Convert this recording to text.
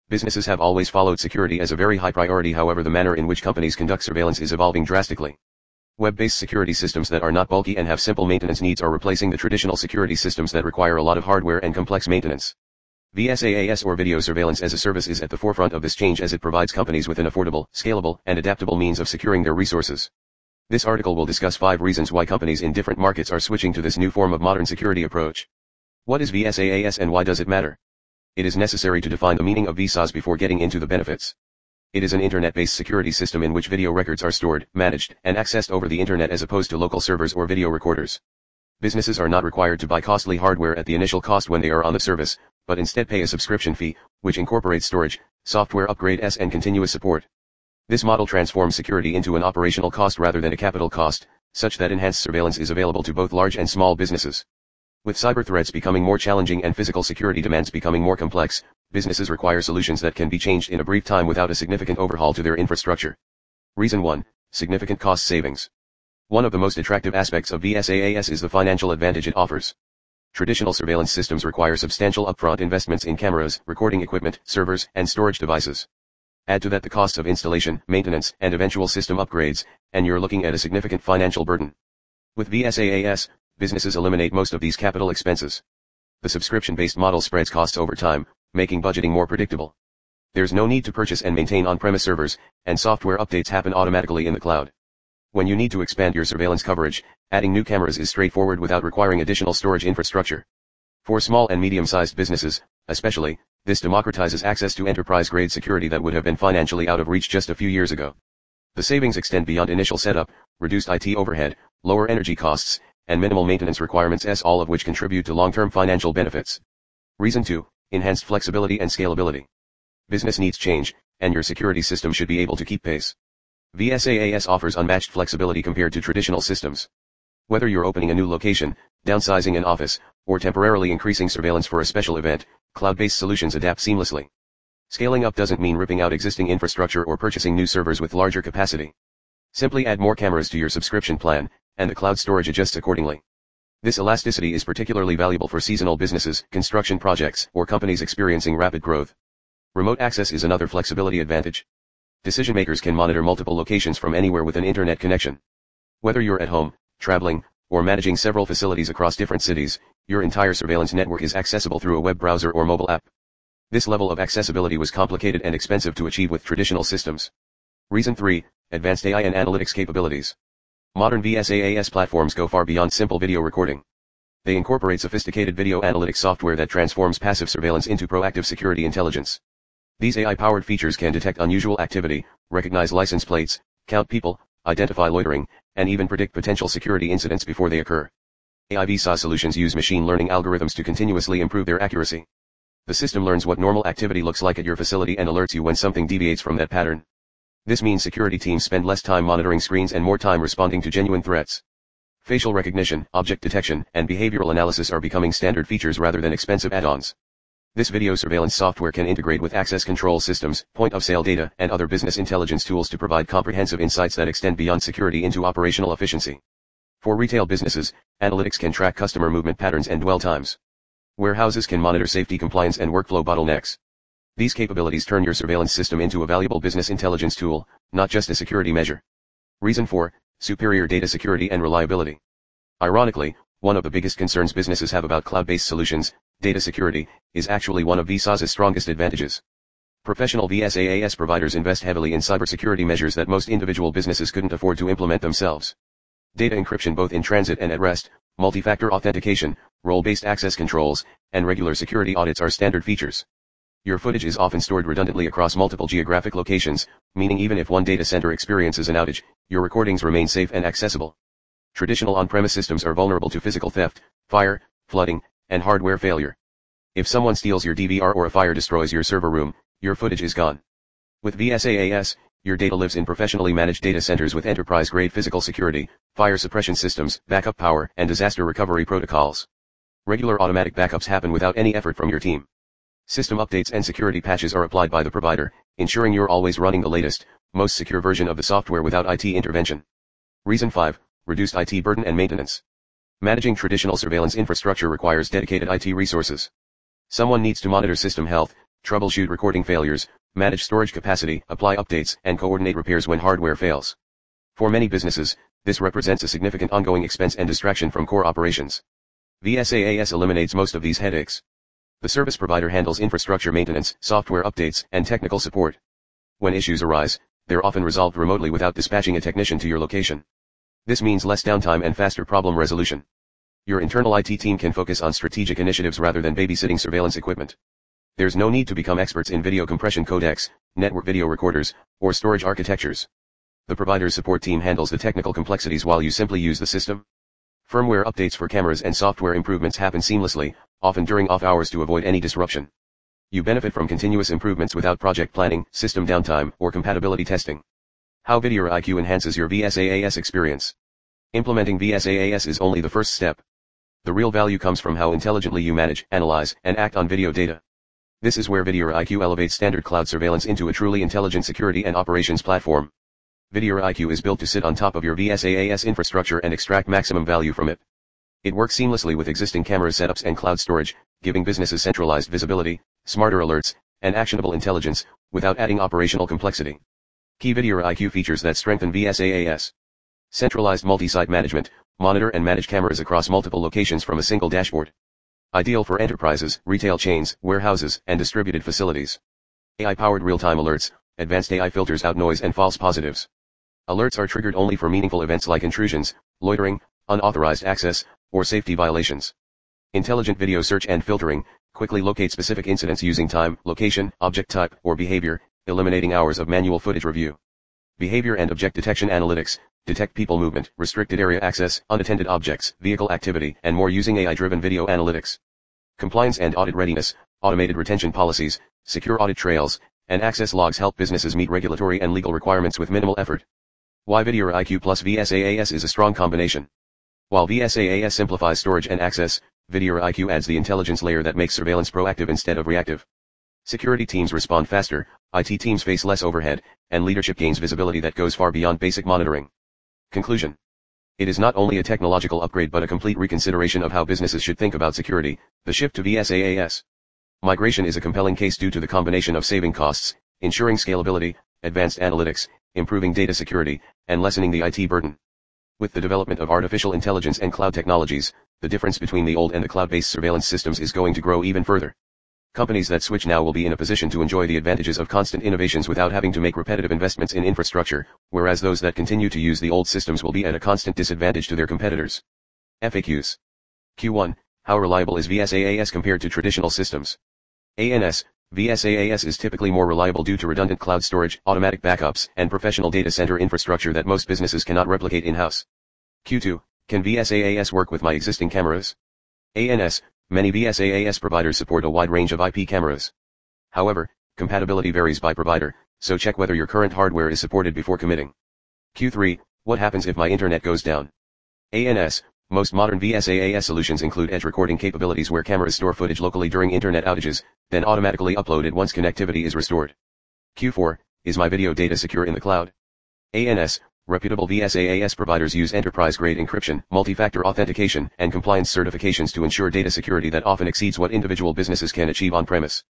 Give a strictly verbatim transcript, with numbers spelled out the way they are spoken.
Businesses have always followed security as a very high priority, however the manner in which companies conduct surveillance is evolving drastically. Web-based security systems that are not bulky and have simple maintenance needs are replacing the traditional security systems that require a lot of hardware and complex maintenance. V SaaS, or Video Surveillance as a Service, is at the forefront of this change as it provides companies with an affordable, scalable, and adaptable means of securing their resources. This article will discuss five reasons why companies in different markets are switching to this new form of modern security approach. What is V SaaS and why does it matter? It is necessary to define the meaning of V SaaS before getting into the benefits. It is an internet-based security system in which video records are stored, managed, and accessed over the internet as opposed to local servers or video recorders. Businesses are not required to buy costly hardware at the initial cost when they are on the service, but instead pay a subscription fee, which incorporates storage, software upgrades, and continuous support. This model transforms security into an operational cost rather than a capital cost, such that enhanced surveillance is available to both large and small businesses. With cyber threats becoming more challenging and physical security demands becoming more complex, businesses require solutions that can be changed in a brief time without a significant overhaul to their infrastructure. Reason one. Significant cost savings. One of the most attractive aspects of V SaaS is the financial advantage it offers. Traditional surveillance systems require substantial upfront investments in cameras, recording equipment, servers, and storage devices. Add to that the costs of installation, maintenance, and eventual system upgrades, and you're looking at a significant financial burden. With V SaaS, businesses eliminate most of these capital expenses. The subscription-based model spreads costs over time, making budgeting more predictable. There's no need to purchase and maintain on-premise servers, and software updates happen automatically in the cloud. When you need to expand your surveillance coverage, adding new cameras is straightforward without requiring additional storage infrastructure. For small and medium-sized businesses, especially, this democratizes access to enterprise-grade security that would have been financially out of reach just a few years ago. The savings extend beyond initial setup, reduced I T overhead, lower energy costs, and minimal maintenance requirements, as all of which contribute to long-term financial benefits. Reason two. Enhanced flexibility and scalability. Business needs change, and your security system should be able to keep pace. V SaaS offers unmatched flexibility compared to traditional systems. Whether you're opening a new location, downsizing an office, or temporarily increasing surveillance for a special event, cloud-based solutions adapt seamlessly. Scaling up doesn't mean ripping out existing infrastructure or purchasing new servers with larger capacity. Simply add more cameras to your subscription plan, and the cloud storage adjusts accordingly. This elasticity is particularly valuable for seasonal businesses, construction projects, or companies experiencing rapid growth. Remote access is another flexibility advantage. Decision makers can monitor multiple locations from anywhere with an internet connection. Whether you're at home, traveling, or managing several facilities across different cities, your entire surveillance network is accessible through a web browser or mobile app. This level of accessibility was complicated and expensive to achieve with traditional systems. Reason three. Advanced A I and analytics capabilities. Modern V SaaS platforms go far beyond simple video recording. They incorporate sophisticated video analytics software that transforms passive surveillance into proactive security intelligence. These A I-powered features can detect unusual activity, recognize license plates, count people, identify loitering, and even predict potential security incidents before they occur. A I V SaaS solutions use machine learning algorithms to continuously improve their accuracy. The system learns what normal activity looks like at your facility and alerts you when something deviates from that pattern. This means security teams spend less time monitoring screens and more time responding to genuine threats. Facial recognition, object detection, and behavioral analysis are becoming standard features rather than expensive add-ons. This video surveillance software can integrate with access control systems, point-of-sale data, and other business intelligence tools to provide comprehensive insights that extend beyond security into operational efficiency. For retail businesses, analytics can track customer movement patterns and dwell times. Warehouses can monitor safety compliance and workflow bottlenecks. These capabilities turn your surveillance system into a valuable business intelligence tool, not just a security measure. Reason four. Superior data security and reliability. Ironically, one of the biggest concerns businesses have about cloud-based solutions, data security, is actually one of V SaaS's strongest advantages. Professional V SaaS providers invest heavily in cybersecurity measures that most individual businesses couldn't afford to implement themselves. Data encryption both in transit and at rest, multi-factor authentication, role-based access controls, and regular security audits are standard features. Your footage is often stored redundantly across multiple geographic locations, meaning even if one data center experiences an outage, your recordings remain safe and accessible. Traditional on-premise systems are vulnerable to physical theft, fire, flooding, and hardware failure. If someone steals your D V R or a fire destroys your server room, your footage is gone. With V SaaS, your data lives in professionally managed data centers with enterprise-grade physical security, fire suppression systems, backup power, and disaster recovery protocols. Regular automatic backups happen without any effort from your team. System updates and security patches are applied by the provider, ensuring you're always running the latest, most secure version of the software without I T intervention. Reason five. Reduced I T burden and maintenance. Managing traditional surveillance infrastructure requires dedicated I T resources. Someone needs to monitor system health, troubleshoot recording failures, manage storage capacity, apply updates, and coordinate repairs when hardware fails. For many businesses, this represents a significant ongoing expense and distraction from core operations. V SaaS eliminates most of these headaches. The service provider handles infrastructure maintenance, software updates, and technical support. When issues arise, they're often resolved remotely without dispatching a technician to your location. This means less downtime and faster problem resolution. Your internal I T team can focus on strategic initiatives rather than babysitting surveillance equipment. There's no need to become experts in video compression codecs, network video recorders, or storage architectures. The provider's support team handles the technical complexities while you simply use the system. Firmware updates for cameras and software improvements happen seamlessly, often during off hours to avoid any disruption. You benefit from continuous improvements without project planning, system downtime, or compatibility testing. How VideoIQ enhances your V SaaS experience. Implementing V SaaS is only the first step. The real value comes from how intelligently you manage, analyze, and act on video data. This is where VideoIQ elevates standard cloud surveillance into a truly intelligent security and operations platform. VideoIQ is built to sit on top of your V SaaS infrastructure and extract maximum value from it. It works seamlessly with existing camera setups and cloud storage, giving businesses centralized visibility, smarter alerts, and actionable intelligence, without adding operational complexity. Key VideoIQ features that strengthen V SaaS. Centralized multi-site management, monitor and manage cameras across multiple locations from a single dashboard. Ideal for enterprises, retail chains, warehouses, and distributed facilities. A I-powered real-time alerts, advanced A I filters out noise and false positives. Alerts are triggered only for meaningful events like intrusions, loitering, unauthorized access, or safety violations. Intelligent video search and filtering, quickly locate specific incidents using time, location, object type, or behavior, eliminating hours of manual footage review. Behavior and object detection analytics, detect people movement, restricted area access, unattended objects, vehicle activity, and more using A I-driven video analytics. Compliance and audit readiness, automated retention policies, secure audit trails, and access logs help businesses meet regulatory and legal requirements with minimal effort. Why VideoIQ plus V SaaS is a strong combination. While V SaaS simplifies storage and access, VideoIQ adds the intelligence layer that makes surveillance proactive instead of reactive. Security teams respond faster, I T teams face less overhead, and leadership gains visibility that goes far beyond basic monitoring. Conclusion. It is not only a technological upgrade but a complete reconsideration of how businesses should think about security. The shift to V SaaS migration is a compelling case due to the combination of saving costs, ensuring scalability, advanced analytics, improving data security, and lessening the I T burden. With the development of artificial intelligence and cloud technologies, the difference between the old and the cloud-based surveillance systems is going to grow even further. Companies that switch now will be in a position to enjoy the advantages of constant innovations without having to make repetitive investments in infrastructure, whereas those that continue to use the old systems will be at a constant disadvantage to their competitors. F A Qs. Q one. How reliable is V SaaS compared to traditional systems? A N S. V SaaS is typically more reliable due to redundant cloud storage, automatic backups, and professional data center infrastructure that most businesses cannot replicate in-house. Q two. Can V SaaS work with my existing cameras? A N S. Many V SaaS providers support a wide range of I P cameras. However, compatibility varies by provider, so check whether your current hardware is supported before committing. Q three. What happens if my internet goes down? A N S. Most modern V SaaS solutions include edge recording capabilities where cameras store footage locally during internet outages, then automatically upload it once connectivity is restored. Q four. Is my video data secure in the cloud? A N S. Reputable V SaaS providers use enterprise-grade encryption, multi-factor authentication, and compliance certifications to ensure data security that often exceeds what individual businesses can achieve on-premise.